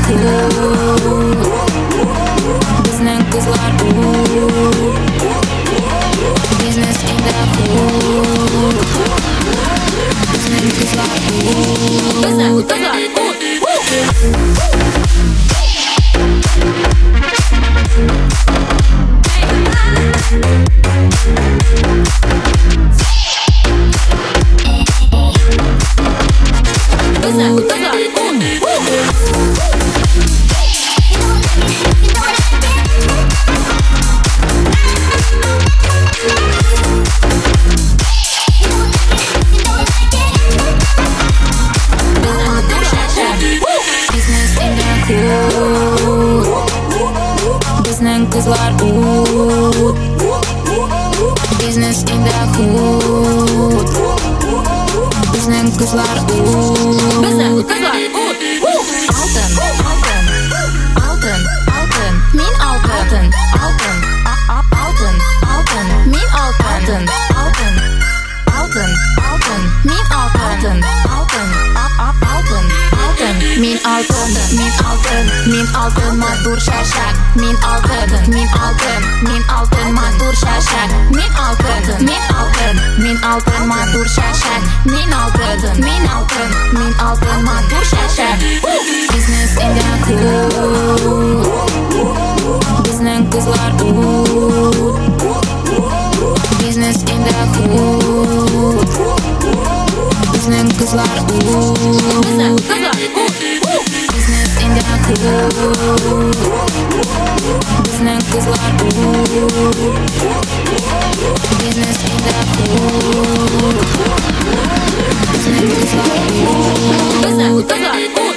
cool. Bizning qizlar business in the cool. Bizning qizlar bizning qizlar bizning qizlar business in the hood. Bizning qizlar bizning qizlar oltin oltin oltin oltin men oltin oltin oltin oltin men oltin oltin oltin oltin men oltin oltin oltin oltin men oltin men oltin men oltin mazdur shashak men oltin men oltin men oltin mazdur shashak men oltin men oltin men oltin mazdur shashak men oltin men oltin men oltin mazdur shashak business in the cool. Bizning qizlar business in the cool. Bizning qizlar bizning qizlar business in the cool. Bizning qizlar business in the cool. Bizning qizlar bizning qizlar